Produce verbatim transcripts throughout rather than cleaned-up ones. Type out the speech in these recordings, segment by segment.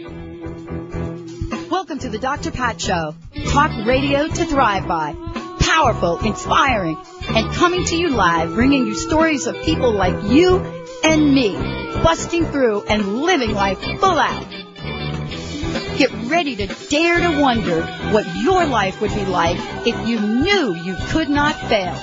Welcome to the Doctor Pat Show. Talk radio to thrive by. Powerful, inspiring, and coming to you live, bringing you stories of people like you and me, busting through and living life full out. Get ready to dare to wonder what your life would be like if you knew you could not fail.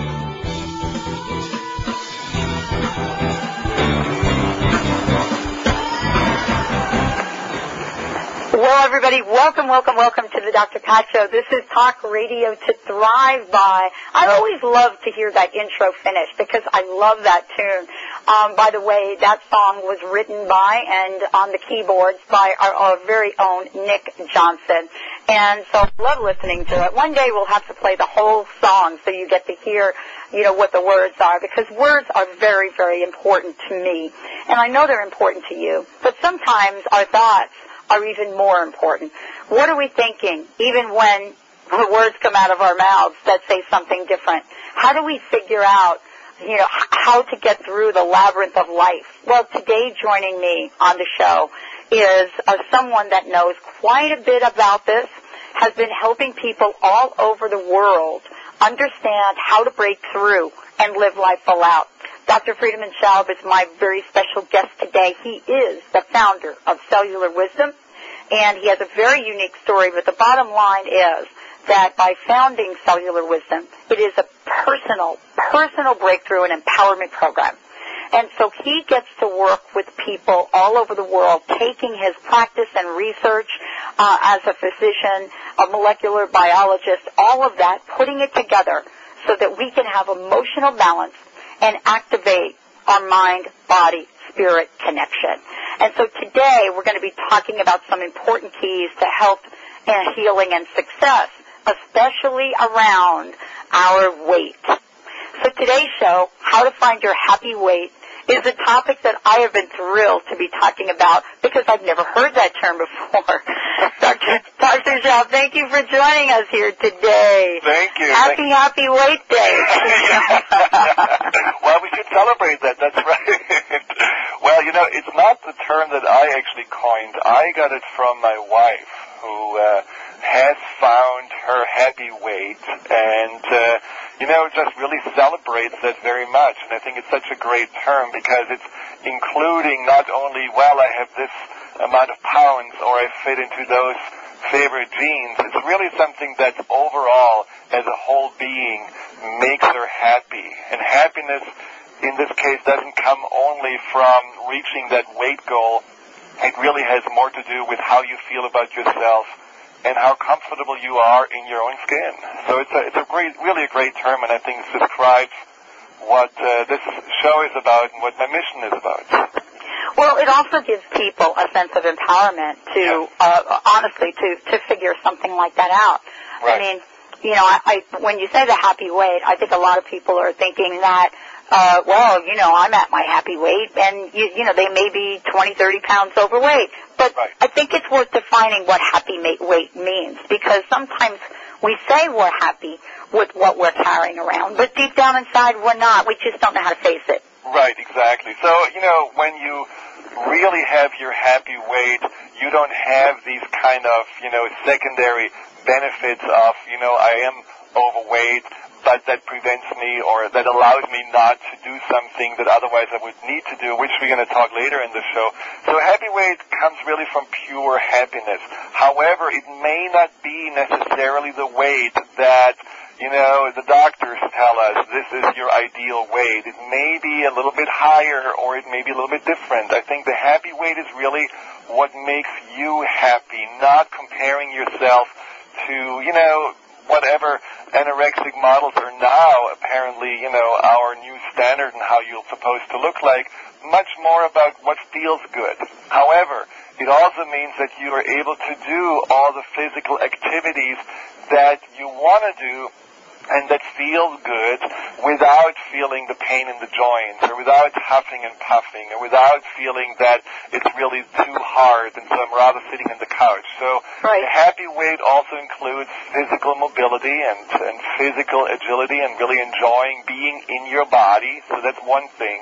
Well, everybody, welcome, welcome, welcome to the Doctor Pat Show. This is Talk Radio to Thrive By. I always love to hear that intro finish because I love that tune. Um, by the way, that song was written by and on the keyboards by our, our very own Nick Johnson. And so I love listening to it. One day we'll have to play the whole song so you get to hear, you know, what the words are, because words are very, very important to me. And I know they're important to you. But sometimes our thoughts are even more important. What are we thinking, even when the words come out of our mouths that say something different? How do we figure out, you know, how to get through the labyrinth of life? Well, today joining me on the show is uh, someone that knows quite a bit about this, has been helping people all over the world understand how to break through and live life full out. Doctor Friedemann Schaub is my very special guest today. He is the founder of Cellular Wisdom, and he has a very unique story, but the bottom line is that by founding Cellular Wisdom, it is a personal, personal breakthrough and empowerment program. And so he gets to work with people all over the world, taking his practice and research uh, as a physician, a molecular biologist, all of that, putting it together so that we can have emotional balance and activate our mind, body, spirit connection. And so today we're going to be talking about some important keys to health and healing and success, especially around our weight. So today's show, How to Find Your Happy Weight, is a topic that I have been thrilled to be talking about because I've never heard that term before. Doctor Doctor Schaub, thank you for joining us here today. Thank you. Happy, thank happy weight day. Well, we should celebrate that. That's right. Well, you know, it's not the term that I actually coined. I got it from my wife, who uh, has found her happy weight, and uh, you know, just really celebrates that very much. And I think it's such a great term because it's including not only, well, I have this amount of pounds or I fit into those favorite genes. It's really something that overall, as a whole being, makes her happy. And happiness, in this case, doesn't come only from reaching that weight goal. It really has more to do with how you feel about yourself and how comfortable you are in your own skin. So it's a, it's a great, really a great term, and I think it describes what uh, this show is about and what my mission is about. Well, it also gives people a sense of empowerment to, yes. uh, honestly, to, to figure something like that out. Right. I mean, you know, I, I, when you say the happy weight, I think a lot of people are thinking that, uh, well, you know, I'm at my happy weight, and, you, you know, they may be twenty, thirty pounds overweight. But right. I think it's worth defining what happy weight means, because sometimes we say we're happy with what we're carrying around, but deep down inside we're not. We just don't know how to face it. Right, exactly. So, you know, when you really have your happy weight, you don't have these kind of, you know, secondary benefits of, you know, I am overweight, but that prevents me or that allows me not to do something that otherwise I would need to do, which we're going to talk later in the show. So happy weight comes really from pure happiness. However, it may not be necessarily the weight that, you know, the doctors tell us this is your ideal weight. It may be a little bit higher or it may be a little bit different. I think the happy weight is really what makes you happy, not comparing yourself to, you know, whatever anorexic models are now apparently, you know, our new standard and how you're supposed to look like, much more about what feels good. However, it also means that you are able to do all the physical activities that you want to do and that feels good without feeling the pain in the joints or without huffing and puffing or without feeling that it's really too hard and so I'm rather sitting on the couch. So right. The happy weight also includes physical mobility and, and physical agility and really enjoying being in your body. So that's one thing.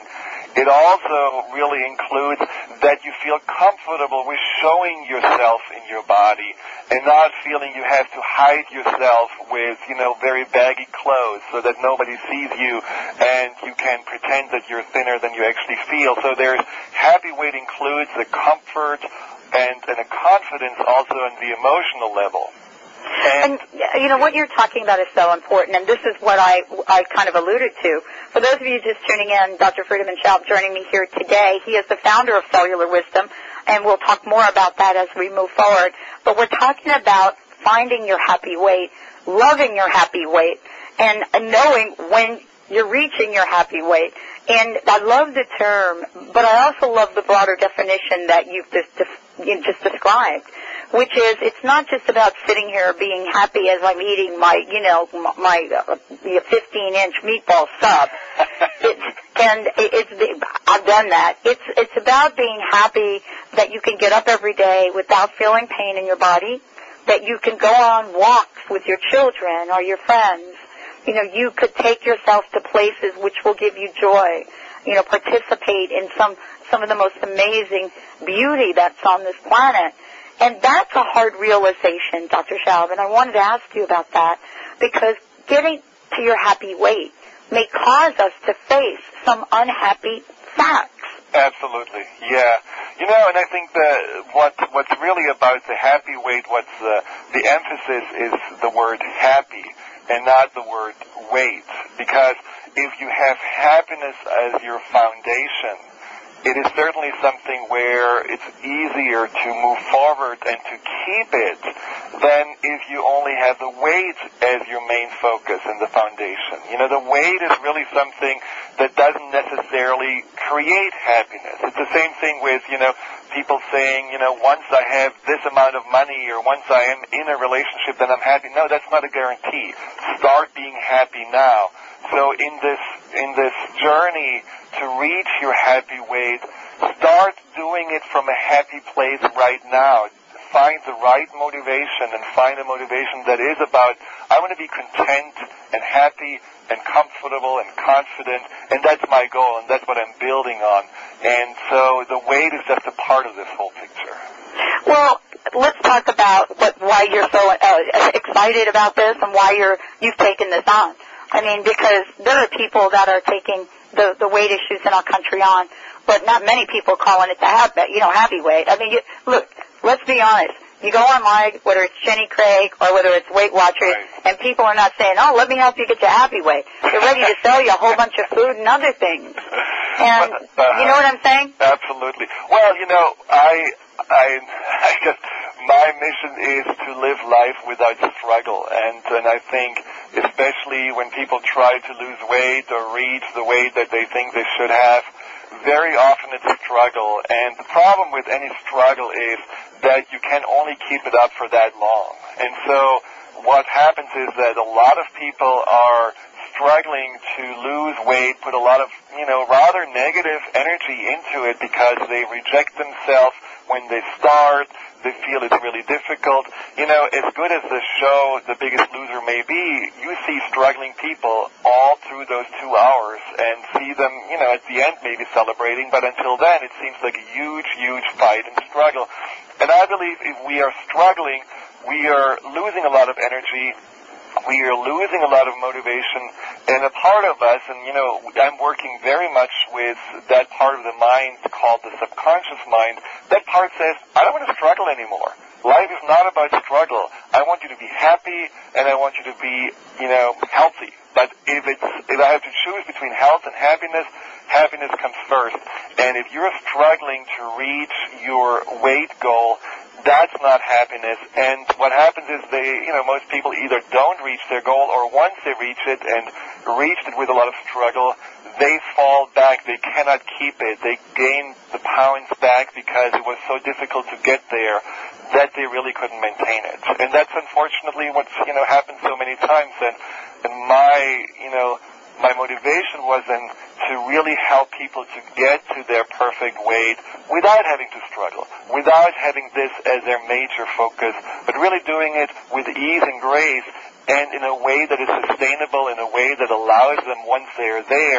It also really includes that you feel comfortable with showing yourself in your body and not feeling you have to hide yourself with, you know, very baggy clothes so that nobody sees you and you can pretend that you're thinner than you actually feel. So there's happy weight includes a comfort and, and a confidence also on the emotional level. And, you know, what you're talking about is so important, and this is what I, I kind of alluded to. For those of you just tuning in, Doctor Friedemann Schaub joining me here today. He is the founder of Cellular Wisdom, and we'll talk more about that as we move forward. But we're talking about finding your happy weight, loving your happy weight, and knowing when you're reaching your happy weight. And I love the term, but I also love the broader definition that you've just, you just described, which is it's not just about sitting here being happy as I'm eating my, you know, my fifteen-inch meatball sub. It's, and it's, I've done that. It's, it's about being happy that you can get up every day without feeling pain in your body, that you can go on walks with your children or your friends. You know, you could take yourself to places which will give you joy. You know, participate in some, some of the most amazing beauty that's on this planet. And that's a hard realization, Doctor Schaub, and I wanted to ask you about that because getting to your happy weight may cause us to face some unhappy facts. Absolutely, yeah. You know, and I think that what what's really about the happy weight, what's the, the emphasis is the word happy and not the word weight. Because if you have happiness as your foundation, it is certainly something where it's easier to move forward and to keep it than if you only have the weight as your main focus and the foundation. You know, the weight is really something that doesn't necessarily create happiness. It's the same thing with, you know, people saying, you know, once I have this amount of money or once I am in a relationship, then I'm happy. No, that's not a guarantee. Start being happy now. So in this in this journey to reach your happy weight, start doing it from a happy place right now. Find the right motivation and find a motivation that is about, I want to be content and happy and comfortable and confident, and that's my goal, and that's what I'm building on. And so the weight is just a part of this whole picture. Well, let's talk about what, why you're so uh, excited about this and why you're, you've taken this on. I mean, because there are people that are taking the, the weight issues in our country on, but not many people calling it the happy, you know, happy weight. I mean, you, look, let's be honest. You go online, whether it's Jenny Craig or whether it's Weight Watchers, right, and people are not saying, oh, let me help you get your happy weight. They're ready to sell you a whole bunch of food and other things. And uh, you know what I'm saying? Absolutely. Well, you know, I, I, I guess my mission is to live life without struggle, and and I think especially when people try to lose weight or reach the weight that they think they should have, very often it's a struggle. And the problem with any struggle is that you can only keep it up for that long. And so what happens is that a lot of people are struggling to lose weight, put a lot of, you know, rather negative energy into it because they reject themselves when they start. They feel it's really difficult. You know, as good as the show The Biggest Loser may be, you see struggling people all through those two hours and see them, you know, at the end maybe celebrating, but until then it seems like a huge, huge fight and struggle. And I believe if we are struggling, we are losing a lot of energy. We are losing a lot of motivation, and a part of us, and you know, I'm working very much with that part of the mind called the subconscious mind. That part says, I don't want to struggle anymore. Life is not about struggle. I want you to be happy, and I want you to be, you know, healthy. But if it's, if I have to choose between health and happiness, happiness comes first. And if you're struggling to reach your weight goal, that's not happiness. And what happens is they, you know, most people either don't reach their goal, or once they reach it and reached it with a lot of struggle, they fall back. They cannot keep it. They gain the pounds back because it was so difficult to get there that they really couldn't maintain it. And that's unfortunately what's, you know, happened so many times. And, and my, you know, my motivation was then to really help people to get to their perfect weight without having to struggle, without having this as their major focus, but really doing it with ease and grace and in a way that is sustainable, in a way that allows them, once they're there,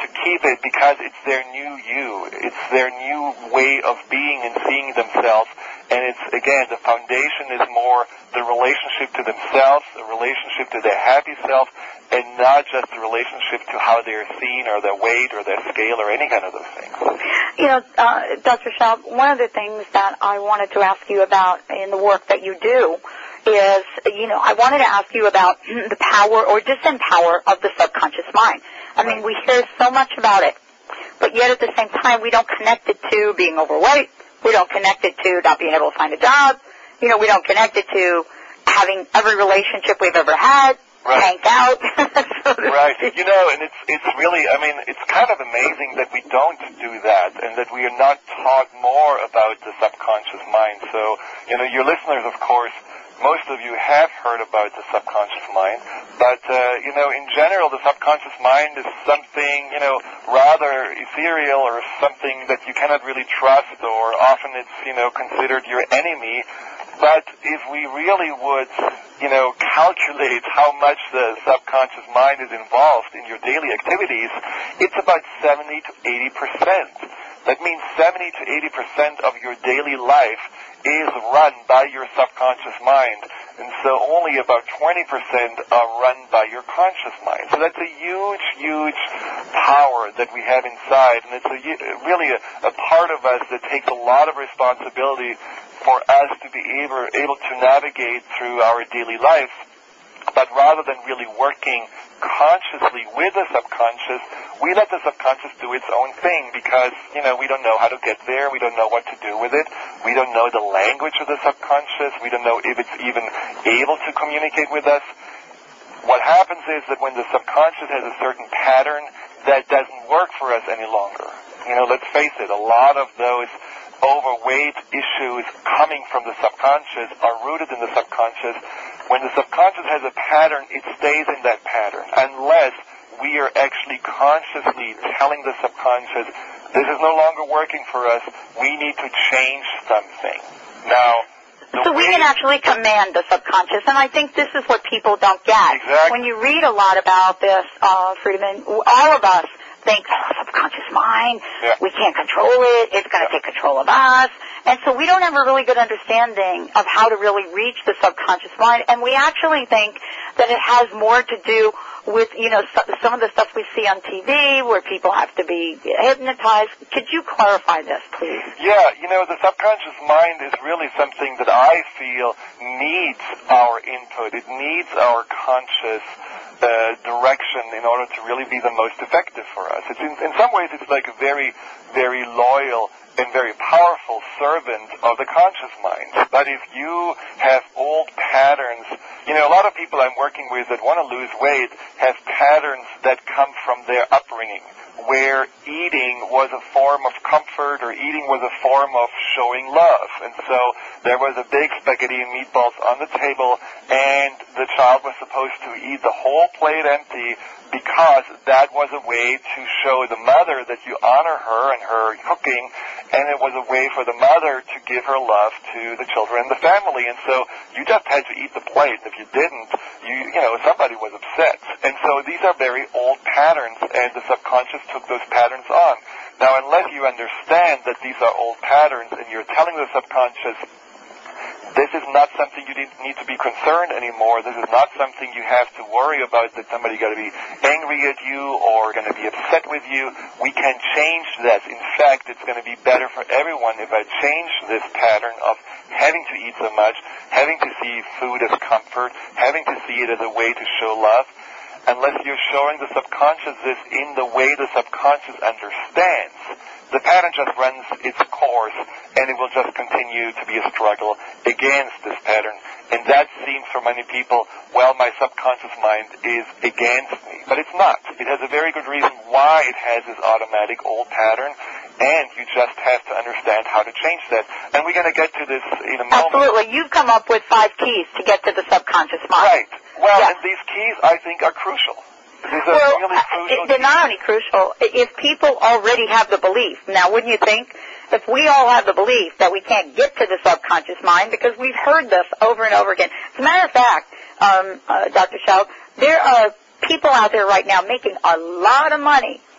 to keep it because it's their new you. It's their new way of being and seeing themselves. And it's, again, the foundation is more the relationship to themselves, the relationship to their happy self, and not just the relationship to how they're seen or their weight or their scale or any kind of those things. You know, uh, Doctor Schaub, one of the things that I wanted to ask you about in the work that you do is, you know, I wanted to ask you about the power or disempower of the subconscious mind. I mean, we hear so much about it, but yet at the same time, we don't connect it to being overweight. We don't connect it to not being able to find a job. You know, we don't connect it to having every relationship we've ever had. Right. Tanked out. Right. You know, and it's it's really, I mean, it's kind of amazing that we don't do that and that we are not taught more about the subconscious mind. So, you know, your listeners, of course, most of you have heard about the subconscious mind, but, uh, you know, in general, the subconscious mind is something, you know, rather ethereal or something that you cannot really trust, or often it's, you know, considered your enemy. But if we really would, you know, calculate how much the subconscious mind is involved in your daily activities, it's about seventy to eighty percent. That means seventy to eighty percent of your daily life is run by your subconscious mind, and so only about twenty percent are run by your conscious mind. So that's a huge, huge power that we have inside, and it's a, really a, a part of us that takes a lot of responsibility for us to be able, able to navigate through our daily life. But rather than really working consciously with the subconscious, we let the subconscious do its own thing because, you know, we don't know how to get there. We don't know what to do with it. We don't know the language of the subconscious. We don't know if it's even able to communicate with us. What happens is that when the subconscious has a certain pattern, that doesn't work for us any longer. You know, let's face it, a lot of those overweight issues coming from the subconscious are rooted in the subconscious. When the subconscious has a pattern, it stays in that pattern unless we are actually consciously telling the subconscious, this is no longer working for us, we need to change something. Now, so we can actually command the subconscious, and I think this is what people don't get. Exactly. When you read a lot about this, uh, Friedemann, all of us think, oh, subconscious mind, yeah. we can't control it, it's going to yeah. take control of us. And so we don't have a really good understanding of how to really reach the subconscious mind, and we actually think that it has more to do with, you know, some of the stuff we see on T V where people have to be hypnotized. Could you clarify this, please? Yeah, you know, the subconscious mind is really something that I feel needs our input. It needs our conscious uh, direction in order to really be the most effective for us. It's in, in some ways, it's like a very, very loyal and very powerful servant of the conscious mind. But if you have old patterns, you know, a lot of people I'm working with that want to lose weight have patterns that come from their upbringing, where eating was a form of comfort or eating was a form of showing love. And so there was a big spaghetti and meatballs on the table, and the child was supposed to eat the whole plate empty because that was a way to show the mother that you honor her and her cooking, and it was a way for the mother to give her love to the children and the family. And so you just had to eat the plate. If you didn't, you, you know, somebody was upset. And so these are very old patterns, and the subconscious took those patterns on. Now, unless you understand that these are old patterns and you're telling the subconscious, this is not something you need to be concerned anymore. This is not something you have to worry about, that somebody's going to be angry at you or going to be upset with you. We can change that. In fact, it's going to be better for everyone if I change this pattern of having to eat so much, having to see food as comfort, having to see it as a way to show love. Unless you're showing the subconscious this in the way the subconscious understands, the pattern just runs its course, and it will just continue to be a struggle against this pattern. And that seems for many people, well, my subconscious mind is against me. But it's not. It has a very good reason why it has this automatic old pattern, and you just have to understand how to change that. And we're going to get to this in a moment. Absolutely. You've come up with five keys to get to the subconscious mind. Right. Well, yeah. and these keys, I think, are crucial. These are well, really crucial. They're not only crucial. If people already have the belief, now wouldn't you think, if we all have the belief that we can't get to the subconscious mind, because we've heard this over and over again. As a matter of fact, um, uh, Doctor Schaub, there are people out there right now making a lot of money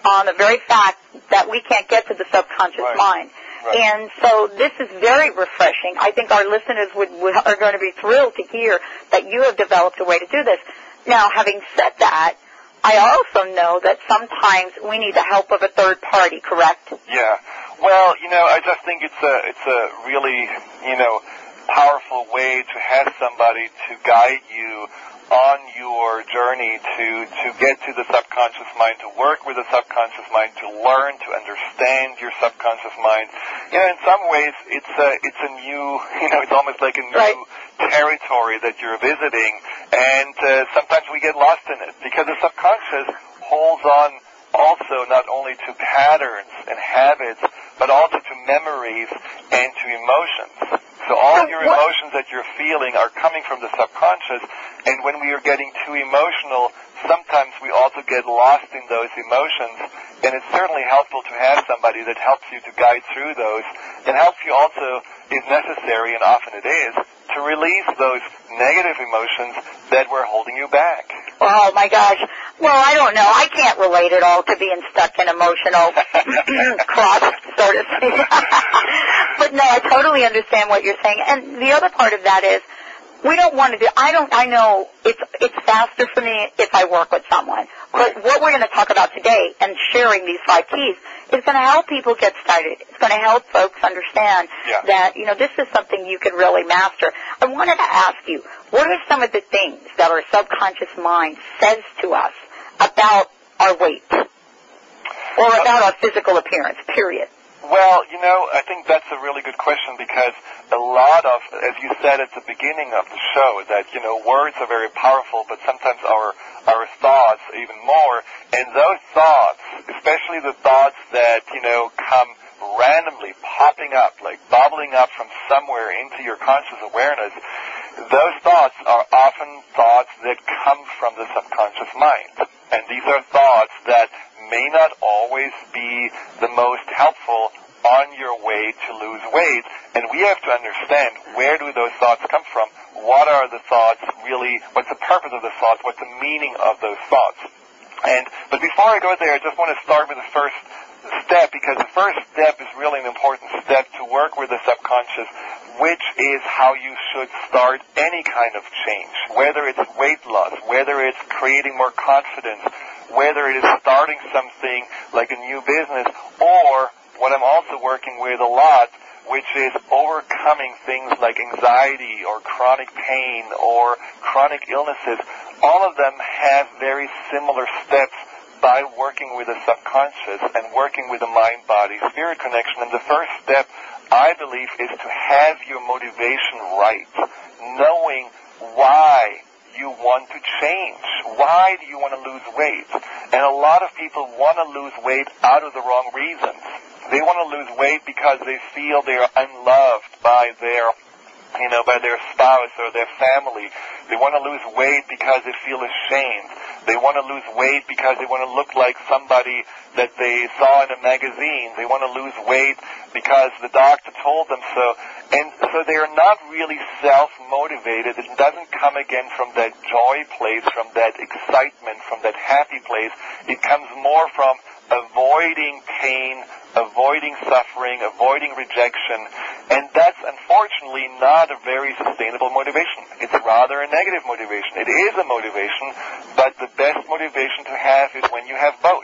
on the very fact that we can't get to the subconscious right. mind. Right. And so this is very refreshing. I think our listeners would, would are going to be thrilled to hear that you have developed a way to do this. Now, having said that, I also know that sometimes we need the help of a third party, correct? Yeah. Well, you know, I just think it's a it's a really, you know, powerful way to have somebody to guide you on your journey to, to get to the subconscious mind, to work with the subconscious mind, to learn, to understand your subconscious mind. You know, in some ways, it's a, it's a new, you know, it's almost like a new right. territory that you're visiting, and uh, sometimes we get lost in it, because the subconscious holds on also not only to patterns and habits, but also to memories and to emotions. So all your emotions that you're feeling are coming from the subconscious, and when we are getting too emotional, sometimes we also get lost in those emotions, and it's certainly helpful to have somebody that helps you to guide through those, and helps you also, if necessary, and often it is, to release those negative emotions that were holding you back. Oh, my gosh. Well, I don't know. I can't relate at all to being stuck in emotional cross, so to speak. But no, I totally understand what you're saying. And the other part of that is, we don't want to do, I don't, I know it's, it's faster for me if I work with someone. But what we're going to talk about today and sharing these five keys is going to help people get started. It's going to help folks understand yeah. that, you know, this is something you can really master. I wanted to ask you, what are some of the things that our subconscious mind says to us about our weight or about our physical appearance, period? Well, you know, I think that's a really good question, because a lot of, as you said at the beginning of the show, that, you know, words are very powerful, but sometimes our our thoughts even more. And those thoughts, especially the thoughts that, you know, come randomly popping up, like bubbling up from somewhere into your conscious awareness, those thoughts are often thoughts that come from the subconscious mind. And these are thoughts that may not always be the most helpful on your way to lose weight. And we have to understand, where do those thoughts come from? What are the thoughts really? What's the purpose of the thoughts? What's the meaning of those thoughts? And but before I go there, I just want to start with the first step, because the first step is really an important step to work with the subconscious, which is how you should start any kind of change, whether it's weight loss, whether it's creating more confidence, whether it is starting something like a new business, or what I'm also working with a lot, which is overcoming things like anxiety or chronic pain or chronic illnesses. All of them have very similar steps by working with the subconscious and working with the mind-body-spirit connection. And the first step, I believe, is to have your motivation right, knowing why you want to change. Why do you want to lose weight? And a lot of people want to lose weight out of the wrong reasons. They want to lose weight because they feel they're unloved by their, you know, by their spouse or their family. They want to lose weight because they feel ashamed. They want to lose weight because they want to look like somebody that they saw in a magazine. They want to lose weight because the doctor told them so. And so they are not really self-motivated. It doesn't come again from that joy place, from that excitement, from that happy place. It comes more from avoiding pain, avoiding suffering, avoiding rejection. And that's unfortunately not a very sustainable motivation. It's rather a negative motivation. It is a motivation, but the best motivation to have is when you have both.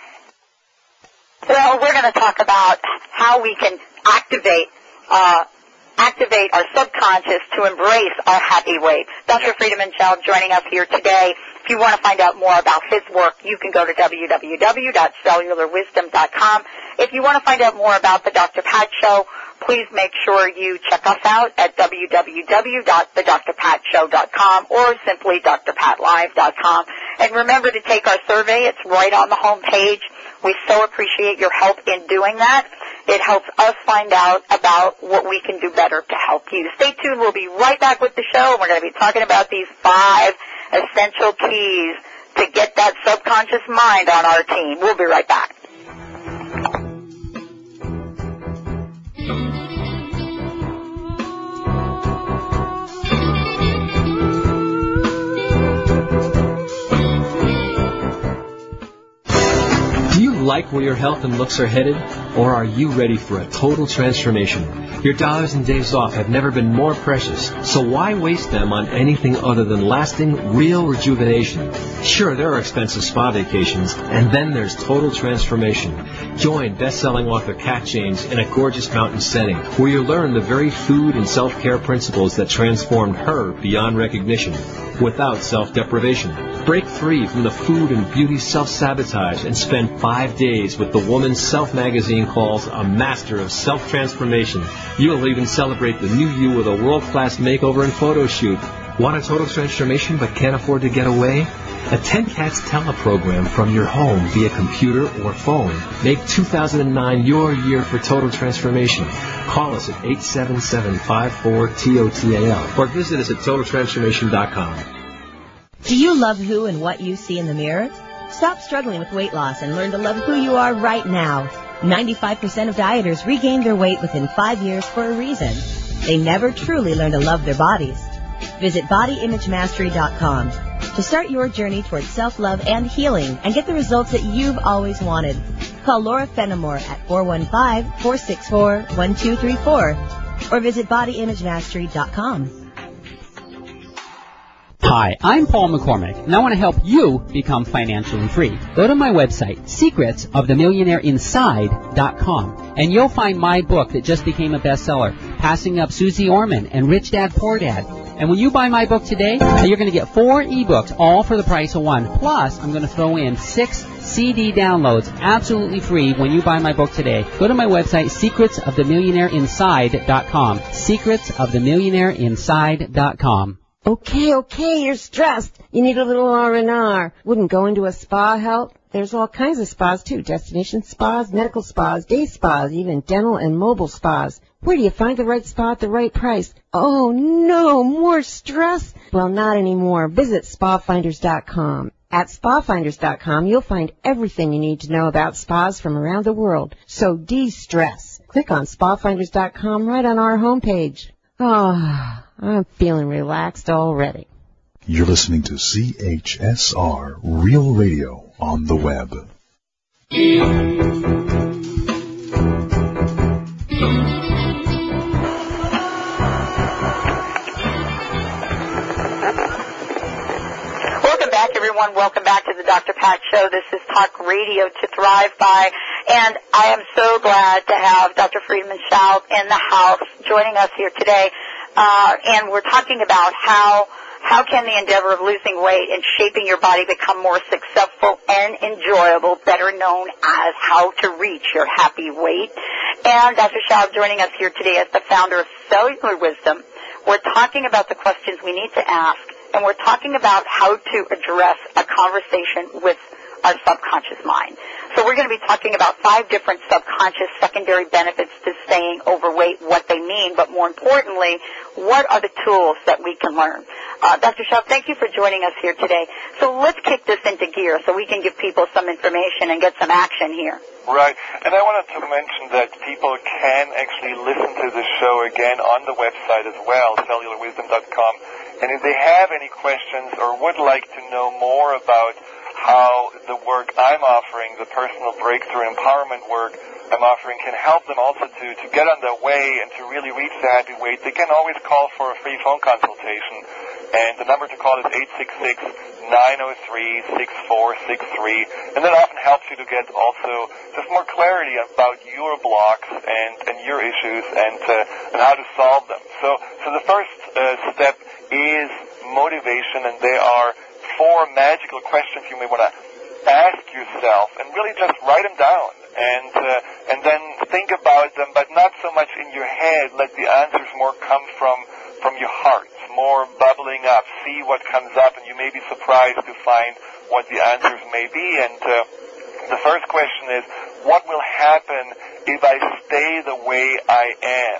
Well, we're going to talk about how we can activate uh, activate our subconscious to embrace our happy weight. Doctor Friedemann Schaub joining us here today. If you want to find out more about his work, you can go to w w w dot cellular wisdom dot com. If you want to find out more about the Doctor Pat Show, please make sure you check us out at w w w dot the dr pat show dot com or simply d r pat live dot com. And remember to take our survey. It's right on the home page. We so appreciate your help in doing that. It helps us find out about what we can do better to help you. Stay tuned. We'll be right back with the show. We're going to be talking about these five essential keys to get that subconscious mind on our team. We'll be right back. Do you like where your health and looks are headed? Or are you ready for a total transformation? Your dollars and days off have never been more precious, so why waste them on anything other than lasting, real rejuvenation? Sure, there are expensive spa vacations, and then there's total transformation. Join best-selling author Kat James in a gorgeous mountain setting where you'll learn the very food and self-care principles that transformed her beyond recognition without self-deprivation. Break free from the food and beauty self-sabotage and spend five days with the woman Self magazine calls a master of self-transformation. You'll even celebrate the new you with a world-class makeover and photo shoot. Want a total transformation but can't afford to get away? Attend Kat's teleprogram from your home via computer or phone. Make two thousand nine your year for total transformation. Call us at eight seven seven, five four, T O T A L or visit us at total transformation dot com. Do you love who and what you see in the mirror? Stop struggling with weight loss and learn to love who you are right now. ninety-five percent of dieters regain their weight within five years for a reason. They never truly learn to love their bodies. Visit body image mastery dot com to start your journey towards self-love and healing and get the results that you've always wanted. Call Laura Fenimore at four one five, four six four, one two three four or visit body image mastery dot com. Hi, I'm Paul McCormick, and I want to help you become financially free. Go to my website, secrets of the millionaire inside dot com, and you'll find my book that just became a bestseller, Passing Up Susie Orman and Rich Dad Poor Dad. And when you buy my book today, you're going to get four ebooks, all for the price of one. Plus, I'm going to throw in six C D downloads absolutely free when you buy my book today. Go to my website, secrets of the millionaire inside dot com, secrets of the millionaire inside dot com. Okay, okay, you're stressed. You need a little R and R. Wouldn't go into a spa help? There's all kinds of spas, too. Destination spas, medical spas, day spas, even dental and mobile spas. Where do you find the right spa at the right price? Oh, no, more stress? Well, not anymore. Visit spa finders dot com. At spa finders dot com, you'll find everything you need to know about spas from around the world. So de-stress. Click on spa finders dot com right on our homepage. Oh, I'm feeling relaxed already. You're listening to C H S R Real Radio on the web. Welcome back, everyone. Welcome back to the Doctor Pat Show. This is Talk Radio to Thrive By. And I am so glad to have Doctor Friedemann Schaub in the house joining us here today. Uh, and we're talking about how how can the endeavor of losing weight and shaping your body become more successful and enjoyable, better known as how to reach your happy weight. And Doctor Schaub joining us here today as the founder of Cellular Wisdom. We're talking about the questions we need to ask, and we're talking about how to address a conversation with our subconscious mind. So we're going to be talking about five different subconscious secondary benefits to staying overweight, what they mean, but more importantly, what are the tools that we can learn. Uh, Doctor Schaub, thank you for joining us here today. So let's kick this into gear so we can give people some information and get some action here. Right. And I wanted to mention that people can actually listen to the show again on the website as well, cellular wisdom dot com. And if they have any questions or would like to know more about how the work I'm offering, the personal breakthrough empowerment work I'm offering, can help them also to, to get on their way and to really reach the happy weight, they can always call for a free phone consultation. And the number to call is eight six six, nine oh three, six four six three. And that often helps you to get also just more clarity about your blocks and, and your issues and, uh, and how to solve them. So, so the first uh, step is motivation, and there are four magical questions you may want to ask yourself, and really just write them down and uh, and then think about them, but not so much in your head. Let the answers more come from from your heart, more bubbling up. See what comes up, and you may be surprised to find what the answers may be. And uh, the first question is, what will happen if I stay the way I am?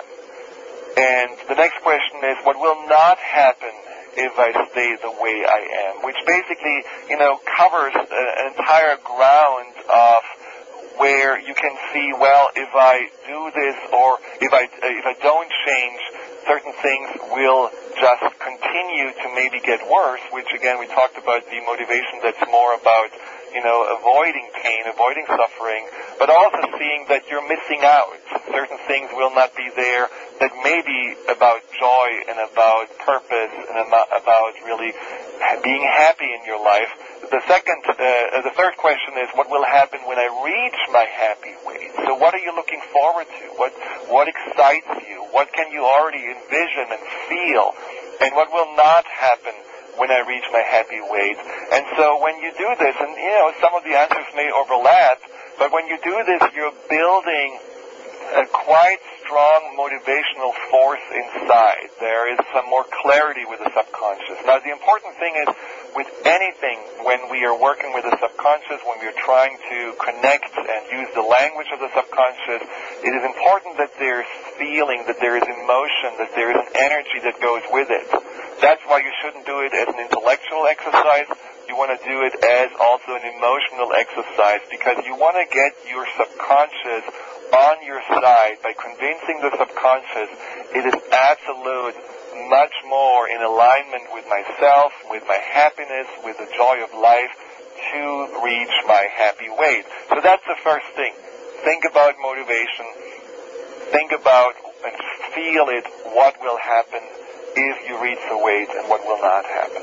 And the next question is, what will not happen if I stay the way I am, which basically, you know, covers an entire ground of where you can see, well, if I do this or if I if I don't change, certain things will just continue to maybe get worse, which again we talked about the motivation that's more about you know, avoiding pain, avoiding suffering, but also seeing that you're missing out. Certain things will not be there that may be about joy and about purpose and about really being happy in your life. The second, uh, the third question is, what will happen when I reach my happy weight? So what are you looking forward to? What, what excites you? What can you already envision and feel? And what will not happen when I reach my happy weight? And so when you do this, and you know, some of the answers may overlap, but when you do this, you're building a quite strong motivational force inside. There is some more clarity with the subconscious. Now, the important thing is, with anything, when we are working with the subconscious, when we are trying to connect and use the language of the subconscious, it is important that there's feeling, that there is emotion, that there is an energy that goes with it. That's why you shouldn't do it as an intellectual exercise. You want to do it as also an emotional exercise, because you want to get your subconscious on your side by convincing the subconscious it is absolute, much more in alignment with myself, with my happiness, with the joy of life, to reach my happy weight. So that's the first thing. Think about motivation. Think about and feel it, what will happen if you reach the weight and what will not happen.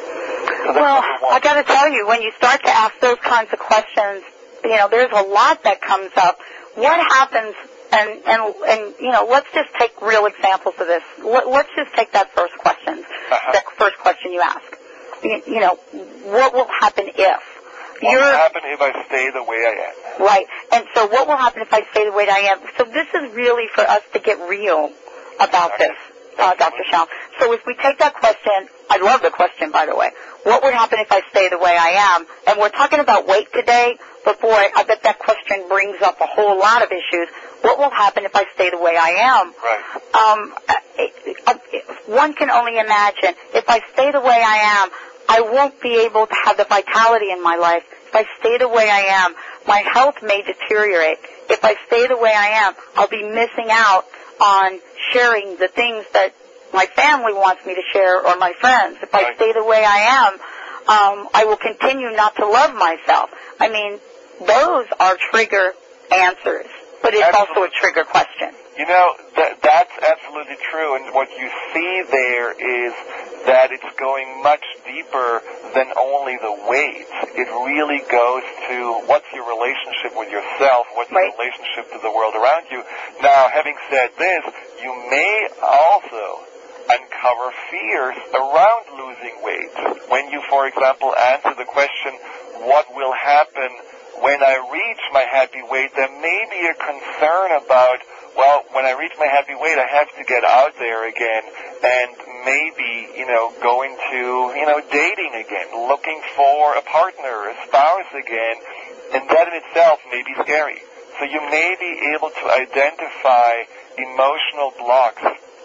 So well, I got to tell you, when you start to ask those kinds of questions, you know, there's a lot that comes up. What happens, and, and, and you know, let's just take real examples of this. Let, let's just take that first question, uh-huh. that first question you ask. You, you know, what will happen if? What will happen if I stay the way I am? Right. And so what will happen if I stay the way I am? So this is really for us to get real about this, uh, Doctor Schaum. So if we take that question, I love the question, by the way. What would happen if I stay the way I am? And we're talking about weight today, but boy, I bet that question brings up a whole lot of issues. What will happen if I stay the way I am? Right. Um, it, it, one can only imagine. If I stay the way I am, I won't be able to have the vitality in my life. If I stay the way I am, my health may deteriorate. If I stay the way I am, I'll be missing out on sharing the things that my family wants me to share or my friends. If I right. stay the way I am, um, I will continue not to love myself. I mean, those are trigger answers, but it's absolutely. also a trigger question. You know, that, that's absolutely true, and what you see there is that it's going much deeper than only the weight. It really goes to what's your relationship with yourself, what's right. your relationship to the world around you. Now, having said this, you may also uncover fears around losing weight. When you, for example, answer the question, what will happen when I reach my happy weight, there may be a concern about, well, when I reach my happy weight, I have to get out there again and maybe, you know, going to, you know, dating again, looking for a partner, a spouse again, and that in itself may be scary. So you may be able to identify emotional blocks,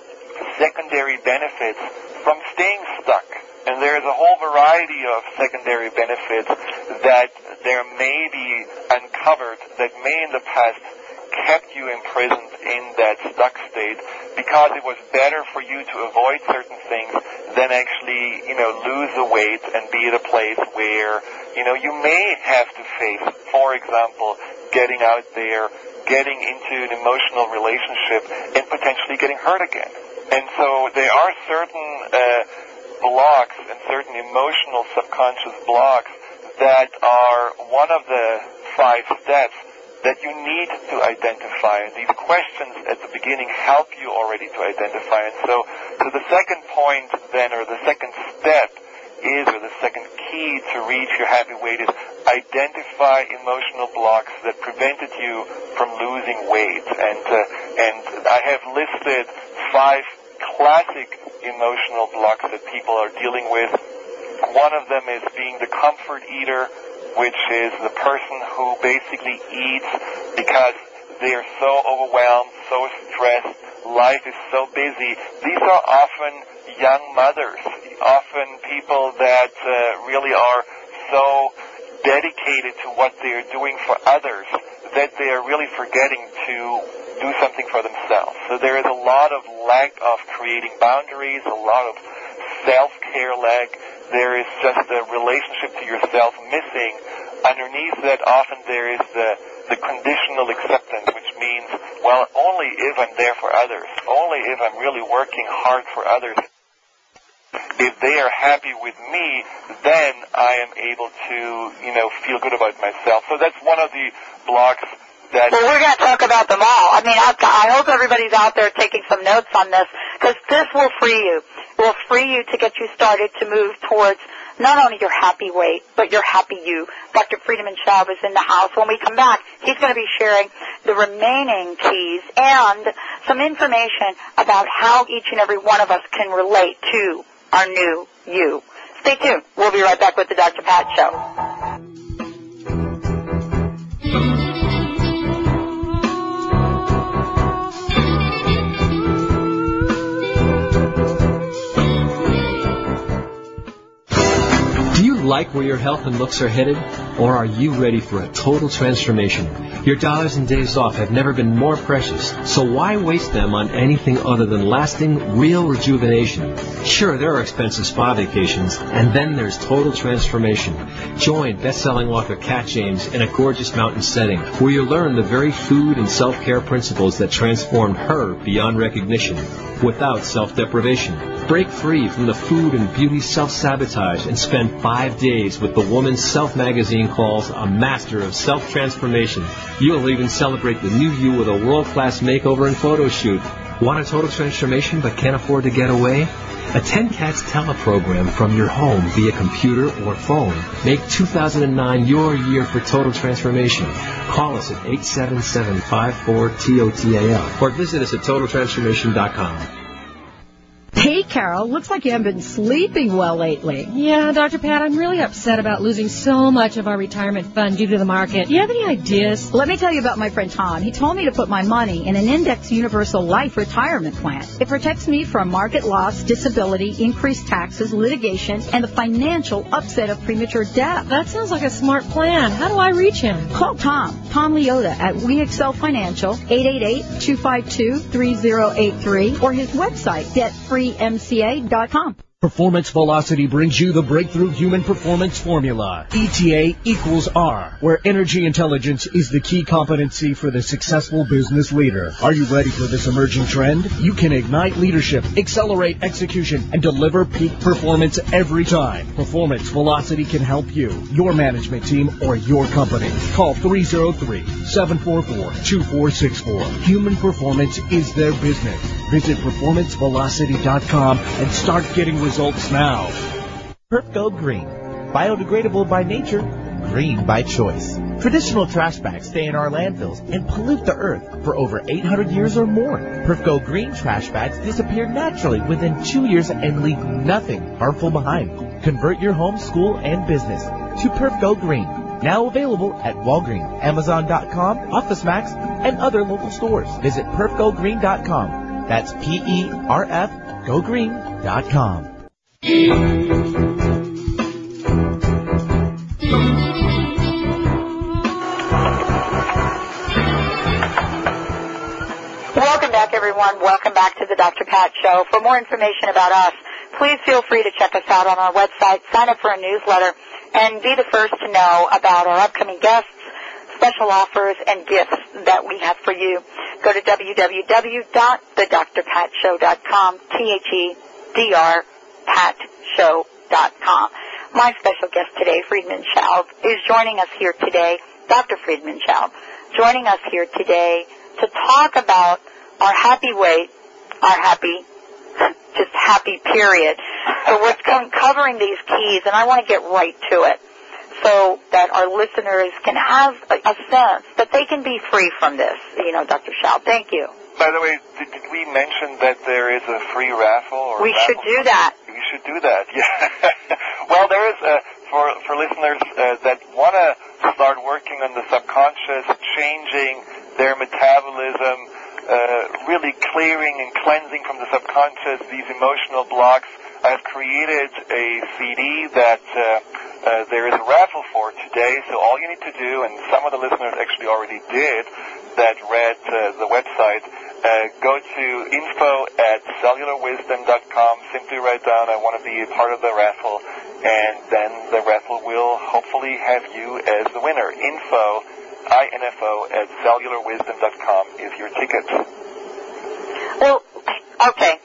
secondary benefits from staying stuck. And there's a whole variety of secondary benefits that there may be uncovered that may in the past kept you imprisoned in that stuck state because it was better for you to avoid certain things than actually, you know, lose the weight and be at a place where, you know, you may have to face, for example, getting out there, getting into an emotional relationship, and potentially getting hurt again. And so there are certain uh, blocks and certain emotional subconscious blocks that are one of the five steps that you need to identify. And these questions at the beginning help you already to identify. And so, so the second point then, or the second step is, or the second key to reach your happy weight is identify emotional blocks that prevented you from losing weight. And, uh, and I have listed five classic emotional blocks that people are dealing with. One of them is being the comfort eater, which is the person who basically eats because they are so overwhelmed, so stressed, life is so busy. These are often young mothers, often people that uh, really are so dedicated to what they are doing for others that they are really forgetting to do something for themselves. So there is a lot of lack of creating boundaries, a lot of self-care lack. There is just a relationship to yourself missing underneath that often there is the, the conditional acceptance, which means, well, only if I'm there for others, only if I'm really working hard for others, if they are happy with me, then I am able to, you know, feel good about myself. So that's one of the blocks that... Well, we're going to talk about them all. I mean, I, I hope everybody's out there taking some notes on this, because this will free you. It will free you to get you started to move towards not only your happy weight, but your happy you. Doctor Friedemann Schaub is in the house. When we come back, he's going to be sharing the remaining keys and some information about how each and every one of us can relate to our new you. Stay tuned. We'll be right back with the Doctor Pat Show. Like where your health and looks are headed? Or are you ready for a total transformation? Your dollars and days off have never been more precious, so why waste them on anything other than lasting, real rejuvenation? Sure, there are expensive spa vacations, and then there's total transformation. Join best-selling author Kat James in a gorgeous mountain setting where you learn the very food and self-care principles that transformed her beyond recognition without self-deprivation. Break free from the food and beauty self-sabotage and spend five days with the woman Self magazine calls a master of self-transformation. You'll even celebrate the new you with a world-class makeover and photo shoot. Want a total transformation but can't afford to get away? Attend Kat's teleprogram from your home via computer or phone. Make two thousand nine your year for total transformation. Call us at eight seven seven, five four, T O T A L or visit us at total transformation dot com. Hey, Carol, looks like you haven't been sleeping well lately. Yeah, Doctor Pat, I'm really upset about losing so much of our retirement fund due to the market. Do you have any ideas? Let me tell you about my friend Tom. He told me to put my money in an Index Universal Life retirement plan. It protects me from market loss, disability, increased taxes, litigation, and the financial upset of premature death. That sounds like a smart plan. How do I reach him? Call Tom, Tom Leota at We Excel Financial, eight eight eight, two five two, three zero eight three, or his website, debt free M C A dot com. Performance Velocity brings you the breakthrough human performance formula. E T A equals R, where energy intelligence is the key competency for the successful business leader. Are you ready for this emerging trend? You can ignite leadership, accelerate execution, and deliver peak performance every time. Performance Velocity can help you, your management team, or your company. Call three oh three, seven four four, two four six four. Human performance is their business. Visit performance velocity dot com and start getting results. Results now. PerfGo Green. Biodegradable by nature, green by choice. Traditional trash bags stay in our landfills and pollute the earth for over eight hundred years or more. PerfGo Green trash bags disappear naturally within two years and leave nothing harmful behind. Convert your home, school, and business to PerfGo Green. Now available at Walgreens, Amazon dot com, OfficeMax, and other local stores. Visit perf go green dot com. That's P E R F go green dot com. Welcome back, everyone. Welcome back to the Doctor Pat Show. For more information about us, please feel free to check us out on our website, sign up for a newsletter, and be the first to know about our upcoming guests, special offers, and gifts that we have for you. Go to w w w dot the dr pat show dot com, T H E D R pat show dot com. My special guest today, Friedemann Schaub, is joining us here today, Doctor Friedemann Schaub, joining us here today to talk about our happy weight, our happy, just happy period. So we're covering these keys, and I want to get right to it so that our listeners can have a, a sense that they can be free from this. You know, Doctor Schaub, thank you. By the way, did, did we mention that there is a free raffle? Or we raffle should do that. We should do that, yeah. Well, there is, a, for, for listeners uh, that want to start working on the subconscious, changing their metabolism, uh, really clearing and cleansing from the subconscious these emotional blocks, I've created a C D that uh, uh, there is a raffle for today. So all you need to do, and some of the listeners actually already did, that read uh, the website, Uh, go to info at cellular wisdom dot com. Simply write down, I want to be a part of the raffle, and then the raffle will hopefully have you as the winner. Info, I N F O, at cellular wisdom dot com is your ticket. Well, okay.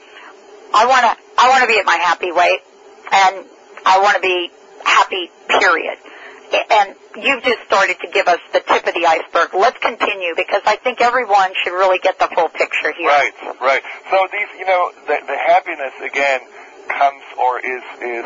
I want to I want to be at my happy weight, and I want to be happy, period. And you've just started to give us the tip of the iceberg. Let's continue, because I think everyone should really get the full picture here. Right, right. So these, you know, the, the happiness, again, comes or is, is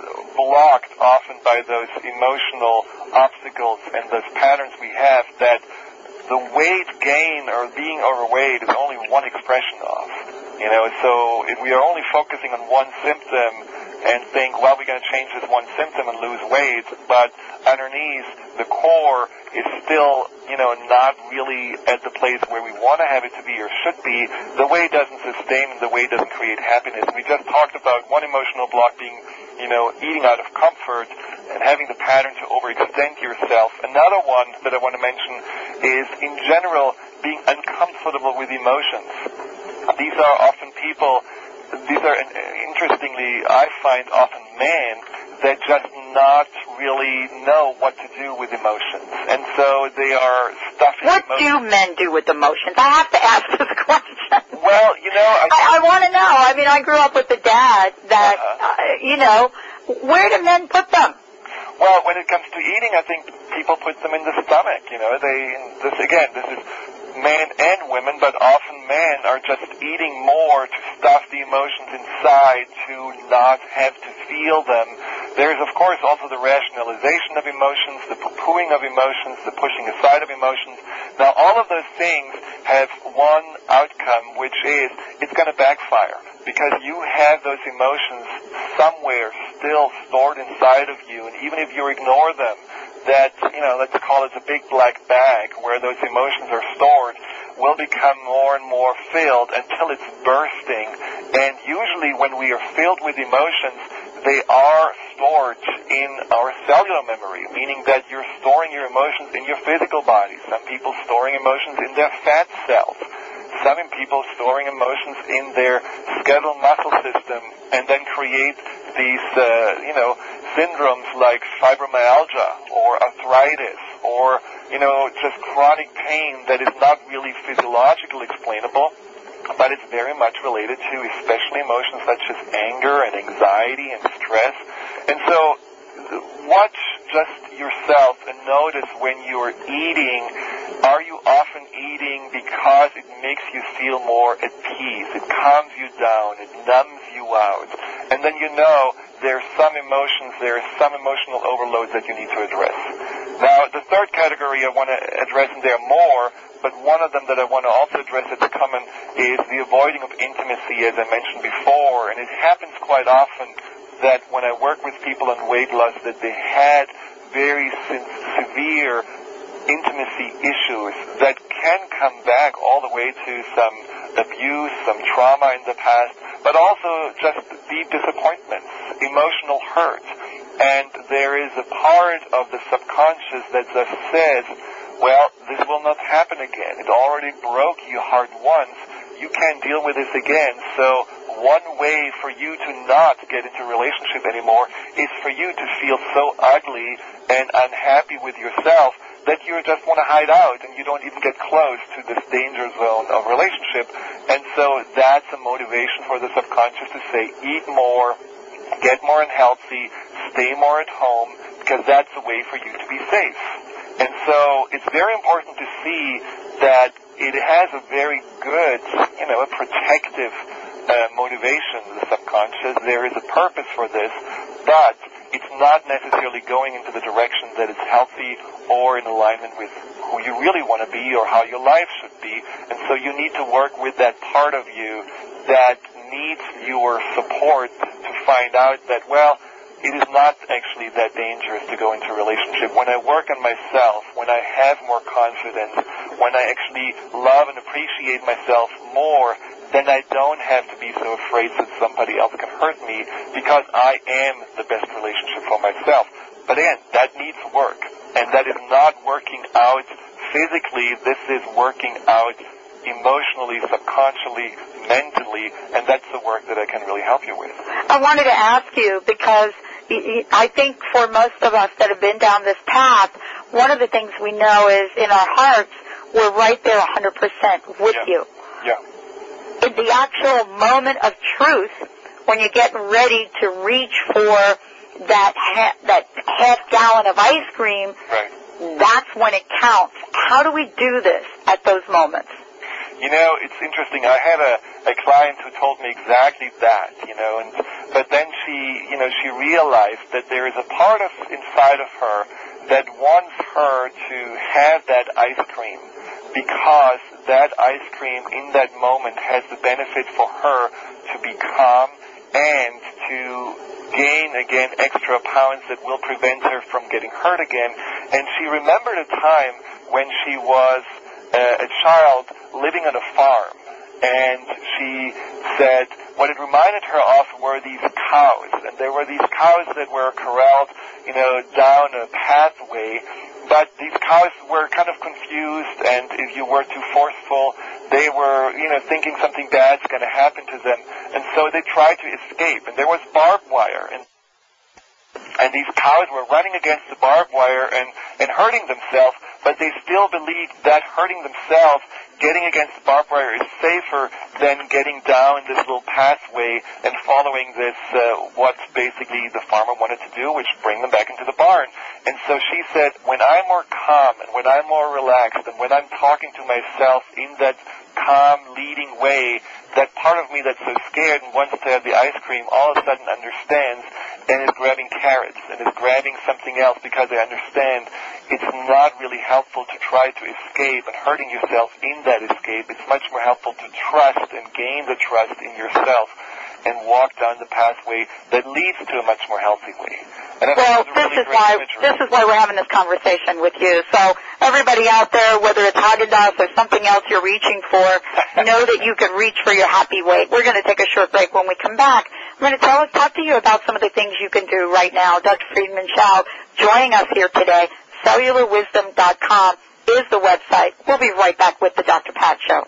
blocked often by those emotional obstacles and those patterns we have that the weight gain or being overweight is only one expression of. You know, so if we are only focusing on one symptom and think, well, we're going to change this one symptom and lose weight, but underneath, the core is still, you know, not really at the place where we want to have it to be or should be, the weight doesn't sustain and the weight doesn't create happiness. We just talked about one emotional block being, you know, eating out of comfort and having the pattern to overextend yourself. Another one that I want to mention is, in general, being uncomfortable with emotions. These are often people, these are, interestingly, I find often men that just not really know what to do with emotions. And so they are stuffing What emotions. do men do with emotions? I have to ask this question. Well, you know, I, I, I want to know. I mean, I grew up with a dad that, uh-huh. uh, you know, where do men put them? Well, when it comes to eating, I think people put them in the stomach. You know, they, this again, this is men and women, but often men are just eating more to stuff the emotions inside, to not have to feel them. There's, of course, also the rationalization of emotions, the poo-pooing of emotions, the pushing aside of emotions. Now, all of those things have one outcome, which is it's going to backfire, because you have those emotions somewhere still stored inside of you, and even if you ignore them, that, you know, let's call it a big black bag where those emotions are stored, will become more and more filled until it's bursting. And usually when we are filled with emotions, they are stored in our cellular memory, meaning that you're storing your emotions in your physical body. Some people storing emotions in their fat cells. Some people storing emotions in their skeletal muscle system, and then create these, uh, you know, syndromes like fibromyalgia or arthritis or, you know, just chronic pain that is not really physiologically explainable, but it's very much related to especially emotions such as anger and anxiety and stress. And so watch just yourself and notice when you're eating, are you often eating because it makes you feel more at peace, it calms you down, it numbs you out, and then you know there's some emotions, there's some emotional overloads that you need to address. Now, the third category I want to address, and there are more, but one of them that I want to also address as a common is the avoiding of intimacy, as I mentioned before, and it happens quite often that when I work with people on weight loss, that they had very se- severe intimacy issues that can come back all the way to some abuse, some trauma in the past, but also just deep disappointments, emotional hurt. And there is a part of the subconscious that just says, well, this will not happen again. It already broke your heart once. You can't deal with this again. So one way for you to not get into a relationship anymore is for you to feel so ugly and unhappy with yourself that you just want to hide out and you don't even get close to this danger zone of relationship. And so that's a motivation for the subconscious to say, eat more, get more unhealthy, stay more at home, because that's a way for you to be safe. And so it's very important to see that it has a very good, you know, a protective uh, motivation, the subconscious. There is a purpose for this, but it's not necessarily going into the direction that is healthy or in alignment with who you really want to be or how your life should be. And so you need to work with that part of you that needs your support to find out that, well, it is not actually that dangerous to go into a relationship. When I work on myself, when I have more confidence, when I actually love and appreciate myself more, then I don't have to be so afraid that somebody else can hurt me because I am the best relationship for myself. But again, that needs work. And that is not working out physically. This is working out emotionally, subconsciously, mentally, and that's the work that I can really help you with. I wanted to ask you because I think for most of us that have been down this path, one of the things we know is in our hearts, we're right there one hundred percent with yeah. you. Yeah. In the actual moment of truth, when you're getting ready to reach for that ha- that half gallon of ice cream, right. that's when it counts. How do we do this at those moments? You know, it's interesting. I had a, a client who told me exactly that, you know, and but then she, you know, she realized that there is a part of inside of her that wants her to have that ice cream because that ice cream in that moment has the benefit for her to be calm and to gain, again, extra pounds that will prevent her from getting hurt again. And she remembered a time when she was uh, a child living on a farm. And she said what it reminded her of were these cows. And there were these cows that were corralled, you know, down a pathway. But these cows were kind of confused, and if you were too forceful, they were, you know, thinking something bad's going to happen to them. And so they tried to escape. And there was barbed wire. And And these cows were running against the barbed wire and, and hurting themselves, but they still believed that hurting themselves, getting against the barbed wire is safer than getting down this little pathway and following this, uh, what basically the farmer wanted to do, which bring them back into the barn. And so she said, when I'm more calm and when I'm more relaxed and when I'm talking to myself in that calm, leading way, that part of me that's so scared and wants to have the ice cream all of a sudden understands and is grabbing carrots and is grabbing something else because they understand it's not really helpful to try to escape and hurting yourself in that escape. It's much more helpful to trust and gain the trust in yourself and walk down the pathway that leads to a much more healthy way. And well, this really is why imagery. this is why we're having this conversation with you. So everybody out there, whether it's Haagen-Dazs or something else you're reaching for, know that you can reach for your happy weight. We're going to take a short break. When we come back, I'm going to tell us, talk to you about some of the things you can do right now. Doctor Friedemann Schaub joining us here today. cellular wisdom dot com is the website. We'll be right back with the Doctor Pat Show.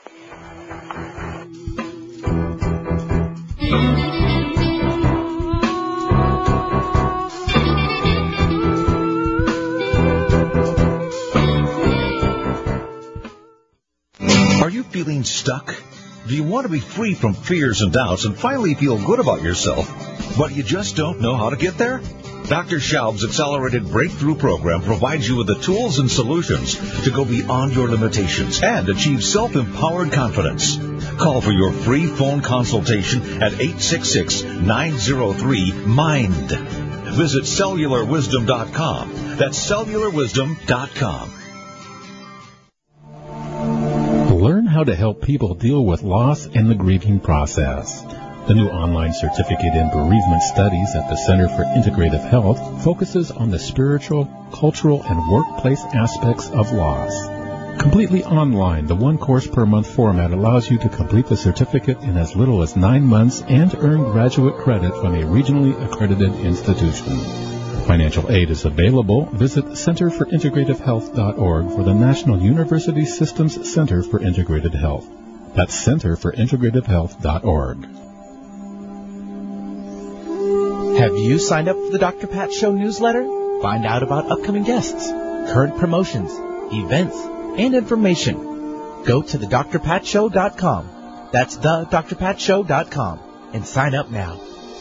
Are you feeling stuck? Do you want to be free from fears and doubts and finally feel good about yourself, but you just don't know how to get there? Doctor Schaub's Accelerated Breakthrough Program provides you with the tools and solutions to go beyond your limitations and achieve self-empowered confidence. Call for your free phone consultation at eight six six, nine zero three, MIND. Visit cellular wisdom dot com. That's cellular wisdom dot com. Learn how to help people deal with loss and the grieving process. The new online certificate in bereavement studies at the Center for Integrative Health focuses on the spiritual, cultural, and workplace aspects of loss. Completely online, the one course per month format allows you to complete the certificate in as little as nine months and earn graduate credit from a regionally accredited institution. Financial aid is available. Visit center for integrative health dot org for the National University Systems Center for Integrated Health. That's center for integrative health dot org. Have you signed up for the Doctor Pat Show newsletter? Find out about upcoming guests, current promotions, events, and information. Go to the dr pat show dot com. That's the dr pat show dot com and sign up now.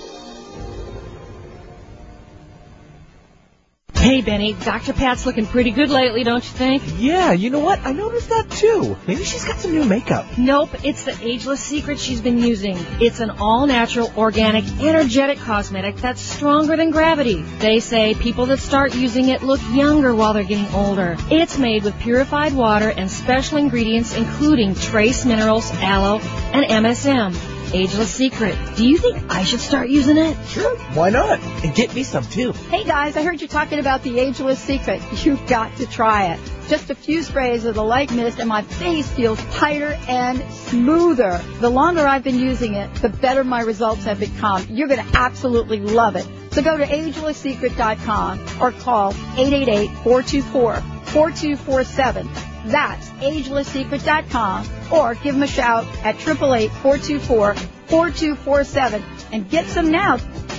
Hey, Benny, Doctor Pat's looking pretty good lately, don't you think? Yeah, you know what? I noticed that, too. Maybe she's got some new makeup. Nope, it's the Ageless Secret she's been using. It's an all-natural, organic, energetic cosmetic that's stronger than gravity. They say people that start using it look younger while they're getting older. It's made with purified water and special ingredients including trace minerals, aloe, and M S M. Ageless Secret. Do you think I should start using it? Sure, why not? And get me some, too. Hey, guys, I heard you talking about the Ageless Secret. You've got to try it. Just a few sprays of the light mist, and my face feels tighter and smoother. The longer I've been using it, the better my results have become. You're going to absolutely love it. So go to ageless secret dot com or call eight eight eight, four two four, four two four seven. That's ageless secret dot com, or give them a shout at eight eight eight, four two four, four two four seven and get some now.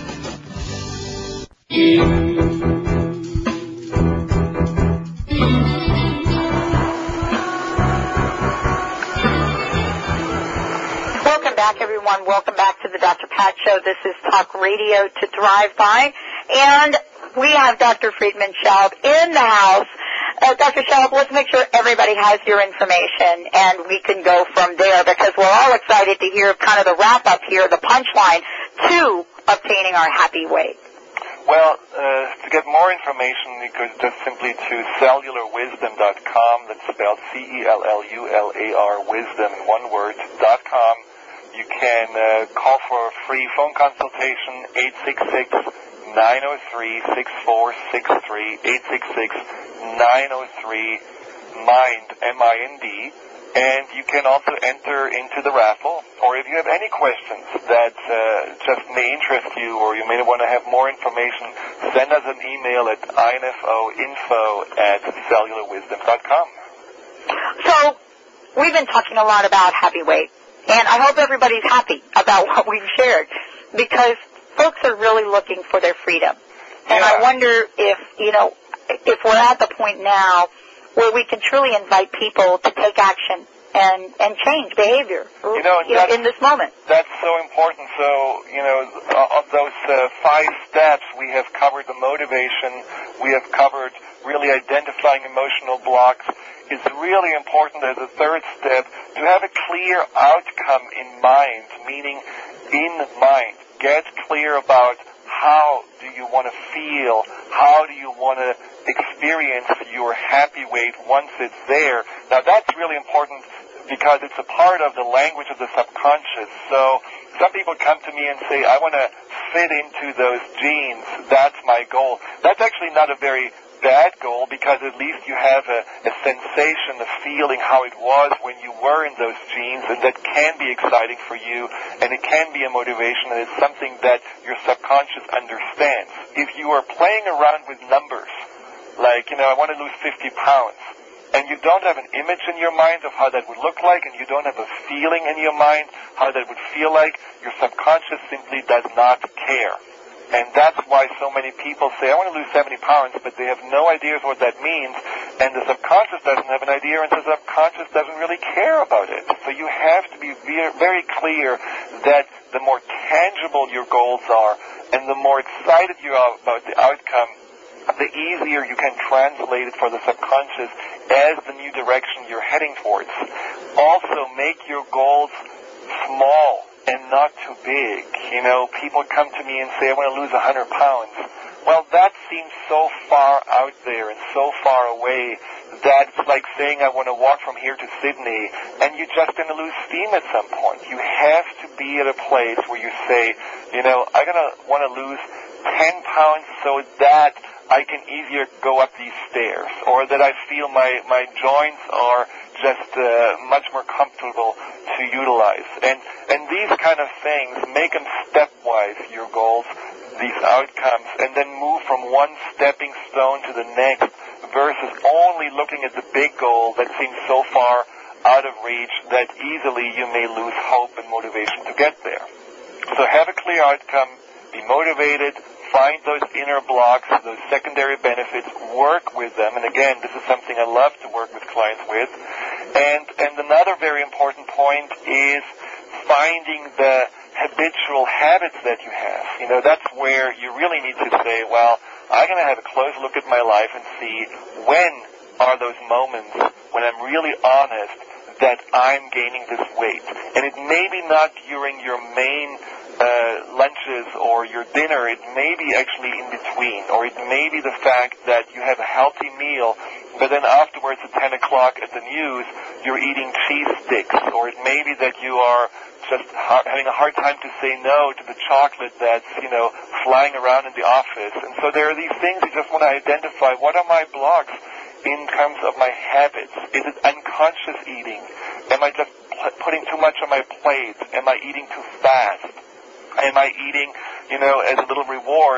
Welcome back, everyone. Welcome back to the Doctor Pat Show. This is Talk Radio to Thrive By, and we have Doctor Friedman Schaub in the house. Uh, Doctor Schaub, let's make sure everybody has your information, and we can go from there, because we're all excited to hear kind of the wrap-up here, the punchline to obtaining our happy weight. Well, uh, to get more information, you could just simply to cellular wisdom dot com. That's spelled C E L L U L A R, wisdom in one word, dot com. You can uh, call for a free phone consultation, eight six six, nine oh three, six four six three, eight six six, nine oh three, MIND, M I N D. And you can also enter into the raffle, or if you have any questions that uh, just may interest you, or you may want to have more information, send us an email at info at cellular wisdom dot com. So, we've been talking a lot about happy weight, and I hope everybody's happy about what we've shared, because folks are really looking for their freedom. And yeah. I wonder if, you know, if we're at the point now where we can truly invite people to take action and, and change behavior you know, you know, in this moment. That's so important. So, you know, of those uh, five steps, we have covered the motivation, we have covered really identifying emotional blocks. It's really important as a third step to have a clear outcome in mind, meaning in mind. Get clear about how do you want to feel, how do you want to experience your happy weight once it's there. Now that's really important because it's a part of the language of the subconscious. So some people come to me and say, I want to fit into those jeans, that's my goal. That's actually not a very bad goal, because at least you have a, a sensation, a feeling how it was when you were in those jeans, and that can be exciting for you, and it can be a motivation, and it's something that your subconscious understands. If you are playing around with numbers, like, you know, I want to lose fifty pounds, and you don't have an image in your mind of how that would look like, and you don't have a feeling in your mind how that would feel like, your subconscious simply does not care. And that's why so many people say, I want to lose seventy pounds, but they have no idea what that means, and the subconscious doesn't have an idea, and the subconscious doesn't really care about it. So you have to be very clear that the more tangible your goals are, and the more excited you are about the outcome, the easier you can translate it for the subconscious as the new direction you're heading towards. Also, make your goals small and not too big. You know, people come to me and say, I want to lose one hundred pounds. Well, that seems so far out there and so far away that it's like saying I want to walk from here to Sydney, and you're just going to lose steam at some point. You have to be at a place where you say, you know, I'm going to want to lose ten pounds so that I can easier go up these stairs, or that I feel my, my joints are just uh, much more comfortable to utilize. And and these kind of things, make them stepwise, your goals, these outcomes, and then move from one stepping stone to the next versus only looking at the big goal that seems so far out of reach that easily you may lose hope and motivation to get there. So have a clear outcome, be motivated, find those inner blocks, those secondary benefits, work with them. And again, this is something I love to work with clients with. And and another very important point is finding the habitual habits that you have. You know, that's where you really need to say, well, I'm going to have a close look at my life and see when are those moments when I'm really honest that I'm gaining this weight. And it may be not during your main uh, lunches or your dinner. It may be actually in between. Or it may be the fact that you have a healthy meal, but then afterwards at ten o'clock at the news, you're eating cheese sticks. Or it may be that you are just ha- having a hard time to say no to the chocolate that's, you know, flying around in the office. And so there are these things you just want to identify. What are my blocks in terms of my habits? Is it unconscious eating? Am I just p- putting too much on my plate? Am I eating too fast? Am I eating, you know, as a little reward,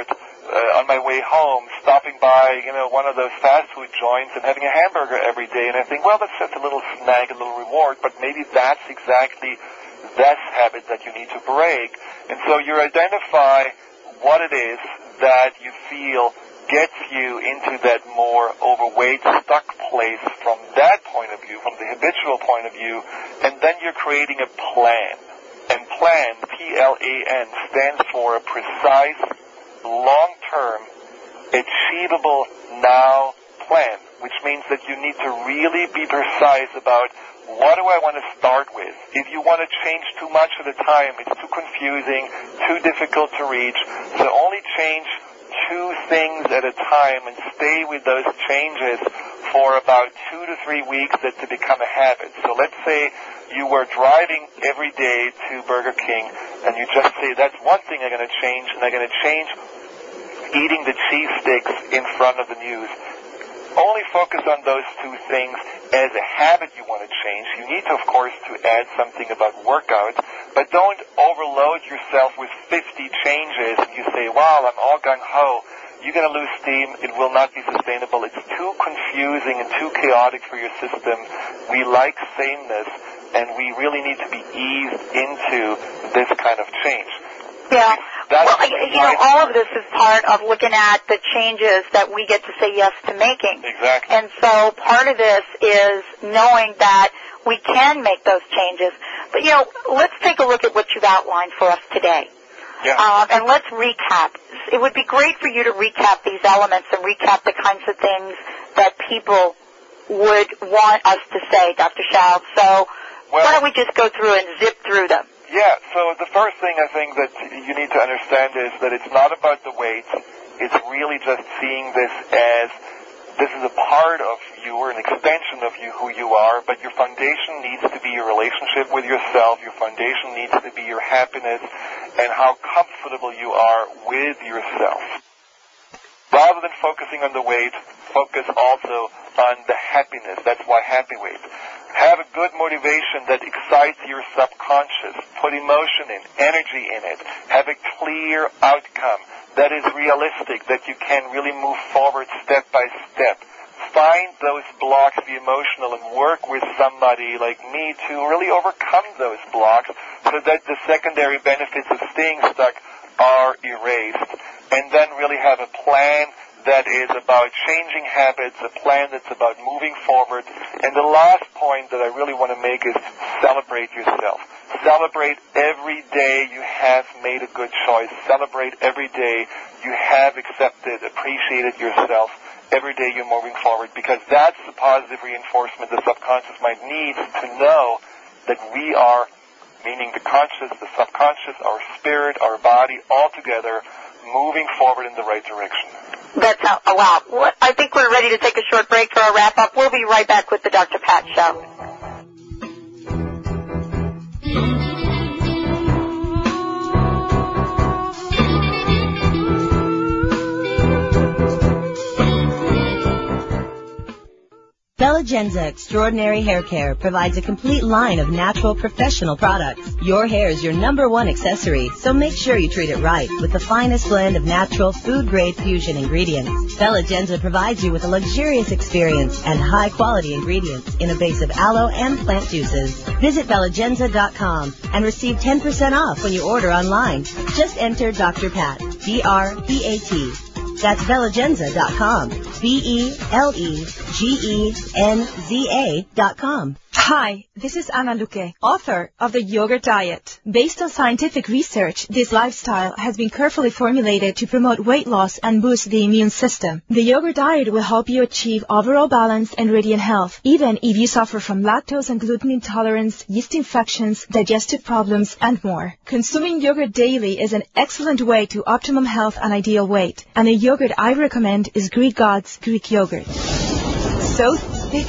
uh, on my way home, stopping by, you know, one of those fast food joints and having a hamburger every day. And I think, well, that's just a little snag, a little reward, but maybe that's exactly that habit that you need to break. And so you identify what it is that you feel gets you into that more overweight, stuck place from that point of view, from the habitual point of view, and then you're creating a plan. And plan, P L A N, stands for a precise, long-term, achievable now plan, which means that you need to really be precise about what do I want to start with. If you want to change too much at a time, it's too confusing, too difficult to reach, so only change two things at a time and stay with those changes for about two to three weeks that to become a habit. So let's say you were driving every day to Burger King and you just say, that's one thing I'm going to change, and I'm going to change eating the cheese sticks in front of the news. Only focus on those two things as a habit you want to change. You need to, of course, to add something about workouts, but don't overload yourself with fifty changes and you say, wow, I'm all gung-ho. You're going to lose steam. It will not be sustainable. It's too confusing and too chaotic for your system. We like sameness, and we really need to be eased into this kind of change. Yeah. Well, you know, all of this is part of looking at the changes that we get to say yes to making. Exactly. And so part of this is knowing that we can make those changes. But, you know, let's take a look at what you've outlined for us today. Yeah. Uh, and let's recap. It would be great for you to recap these elements and recap the kinds of things that people would want us to say, Doctor Schaub. So well, why don't we just go through and zip through them? Yeah, so the first thing I think that you need to understand is that it's not about the weight. It's really just seeing this as this is a part of you or an extension of you, who you are, but your foundation needs to be your relationship with yourself. Your foundation needs to be your happiness and how comfortable you are with yourself. Rather than focusing on the weight, focus also on the happiness. That's why happy weight. Have a good motivation that excites your subconscious. Put emotion in, energy in it. Have a clear outcome that is realistic, that you can really move forward step by step. Find those blocks, be emotional, and work with somebody like me to really overcome those blocks so that the secondary benefits of staying stuck are erased. And then really have a plan that is about changing habits, a plan that's about moving forward. And the last point that I really want to make is celebrate yourself. Celebrate every day you have made a good choice. Celebrate every day you have accepted, appreciated yourself. Every day you're moving forward, because that's the positive reinforcement the subconscious mind needs to know that we are, meaning the conscious, the subconscious, our spirit, our body, all together, moving forward in the right direction. That's how, oh, wow. I think we're ready to take a short break for our wrap-up. We'll be right back with the Doctor Pat Show. Belegenza Extraordinary Hair Care provides a complete line of natural professional products. Your hair is your number one accessory, so make sure you treat it right with the finest blend of natural food-grade fusion ingredients. Belegenza provides you with a luxurious experience and high-quality ingredients in a base of aloe and plant juices. Visit Belegenza dot com and receive ten percent off when you order online. Just enter Doctor Pat, D R P A T. That's Belegenza dot com. B E L E G E N Z A dot com. Hi, this is Ana Luque, author of The Yogurt Diet. Based on scientific research, this lifestyle has been carefully formulated to promote weight loss and boost the immune system. The Yogurt Diet will help you achieve overall balance and radiant health, even if you suffer from lactose and gluten intolerance, yeast infections, digestive problems, and more. Consuming yogurt daily is an excellent way to optimum health and ideal weight. And the yogurt I recommend is Greek God's Greek yogurt. So thick and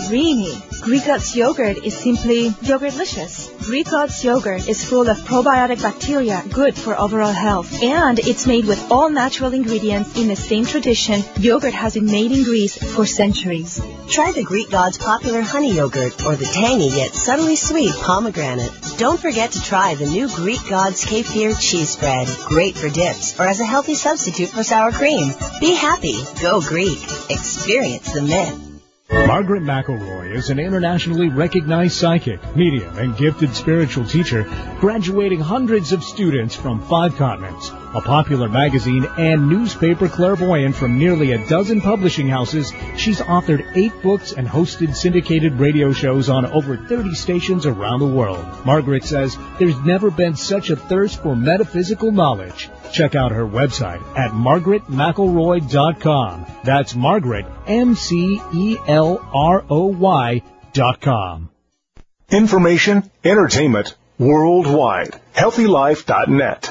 creamy. Greek God's yogurt is simply yogurtlicious. Greek God's yogurt is full of probiotic bacteria, good for overall health. And it's made with all natural ingredients in the same tradition yogurt has been made in Greece for centuries. Try the Greek God's popular honey yogurt or the tangy yet subtly sweet pomegranate. Don't forget to try the new Greek God's kefir cheese spread. Great for dips or as a healthy substitute for sour cream. Be happy. Go Greek. Experience the myth. Margaret McElroy is an internationally recognized psychic, medium, and gifted spiritual teacher, graduating hundreds of students from five continents. A popular magazine and newspaper clairvoyant from nearly a dozen publishing houses, she's authored eight books and hosted syndicated radio shows on over thirty stations around the world. Margaret says there's never been such a thirst for metaphysical knowledge. Check out her website at margaret mcelroy dot com. That's Margaret, M C E L R O Y dot com. Information, entertainment, worldwide. healthy life dot net.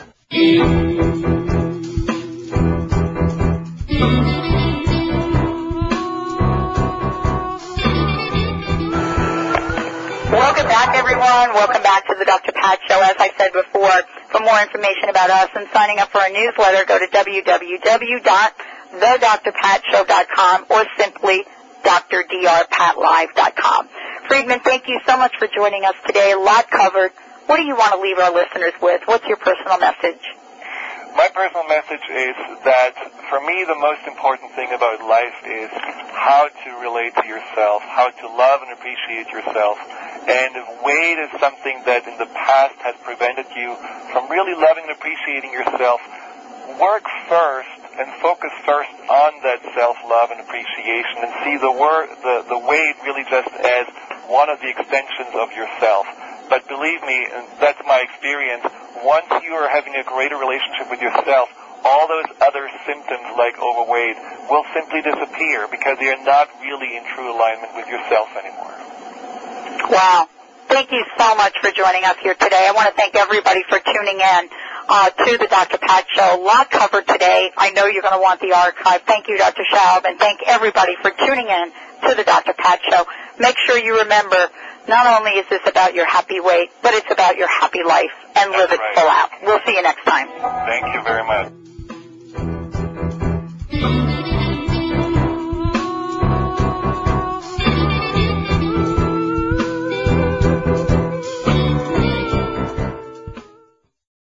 Welcome back, everyone. Welcome back to the Doctor Pat Show. As I said before, for more information about us and signing up for our newsletter, go to w w w dot the dr pat show dot com or simply d r pat live dot com. Friedman, thank you so much for joining us today. A lot covered. What do you want to leave our listeners with? What's your personal message? My personal message is that for me the most important thing about life is how to relate to yourself, how to love and appreciate yourself. And if weight is something that in the past has prevented you from really loving and appreciating yourself, work first and focus first on that self-love and appreciation and see the, wor- the, the weight really just as one of the extensions of yourself. But believe me, and that's my experience, once you are having a greater relationship with yourself, all those other symptoms like overweight will simply disappear because they are not really in true alignment with yourself anymore. Wow. Thank you so much for joining us here today. I want to thank everybody for tuning in uh, to the Doctor Pat Show. A lot covered today. I know you're going to want the archive. Thank you, Doctor Schaub, and thank everybody for tuning in to the Doctor Pat Show. Make sure you remember, not only is this about your happy weight, but it's about your happy life, and live it full out. We'll see you next time. Thank you very much.